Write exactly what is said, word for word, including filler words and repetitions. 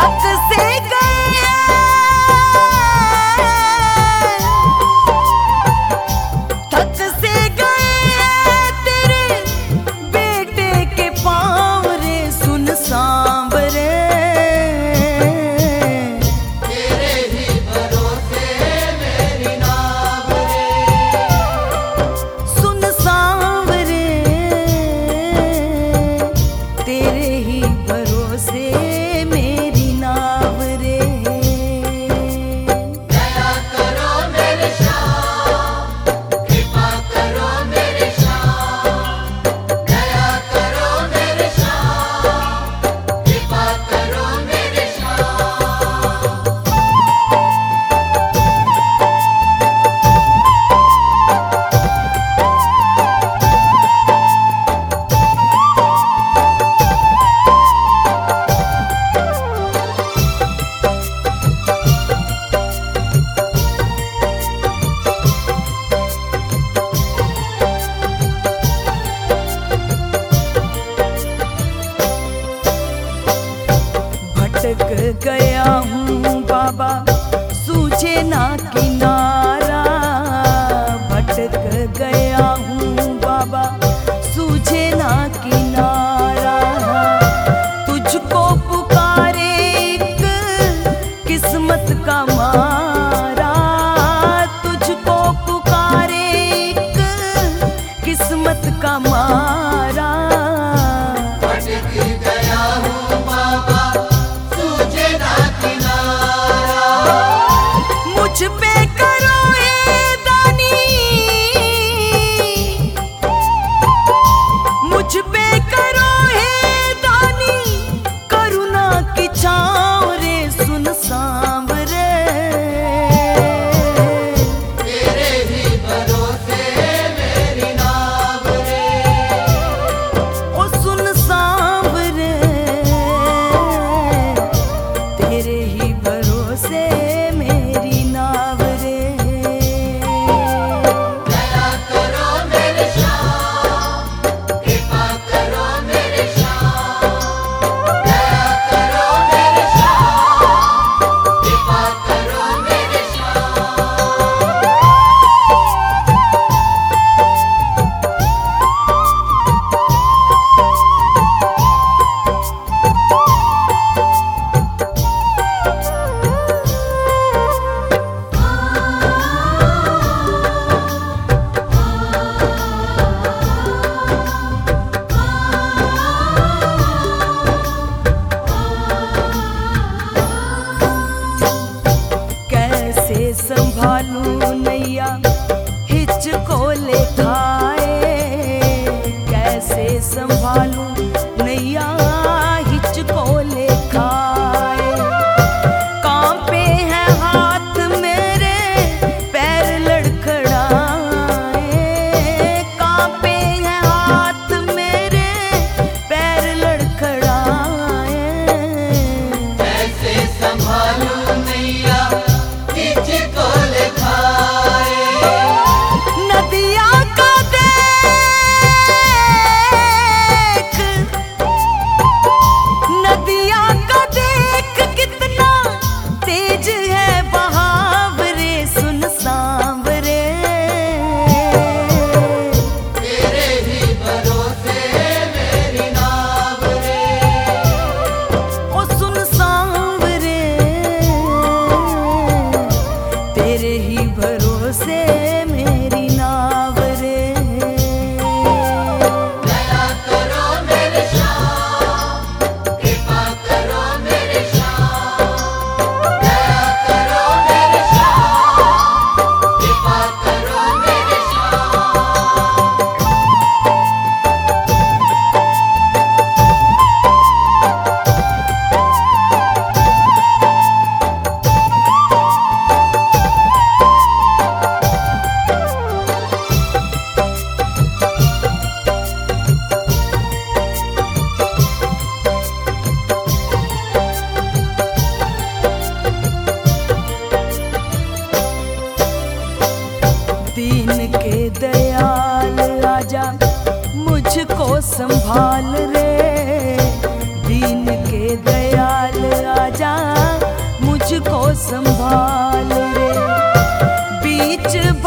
थक से गए थक से गए तेरे बेटे के पाँव रे सुन सांवरे तेरे ही भरोसे मेरी नाव रे सुन सांवरे तेरे ही भरोसे मेरी नाव रे दया करो मेरे श्याम कृपा करो मेरे श्याम दया करो मेरे श्याम कृपा करो मेरे श्याम भटक गया हूँ बाबा सूझे ना किनारा भटक गया हूँ बाबा सूझे ना किनारा तुझको पुकारे एक किस्मत का मारा तुझको पुकारे एक किस्मत का मारा भटक गया हूँ बाबा सूझे ना किनारा मुझ पे करो ए दानी मुझ पे करो ए दानी करुणा की छाँव रे सुन सांवरे तेरे ही भरोसे मेरी नाव रे ओ सुन सांवरे तेरे ही भरोसे मेरी नाव रे दया करो मेरे श्याम कृपा करो मेरे श्याम दया करो मेरे श्याम कृपा करो मेरे श्याम कैसे संभालूं नैया हिचको ले खाए कैसे संभालूं नैया हिचको ले खाए कांपे हैं हाथ मेरे पैर लड़खड़ाए कांपे हैं हाथ मेरे पैर लड़खड़ाए कैसे संभालूं नैया तुझको लिखाए नदिया का देख नदिया का देख कितना तेज है बहाव रे सुन सांवरे तेरे ही भरोसे मेरी नाव रे ओ सुन सांवरे तेरे ही भरोसे मेरी नाव रे दया करो मेरे श्याम कृपा करो मेरे श्याम दया करो मेरे श्याम कृपा करो मेरे श्याम दीन के दयाल आजा मुझको संभाल रे दीन के दयाल आजा मुझको संभाल रे। बीच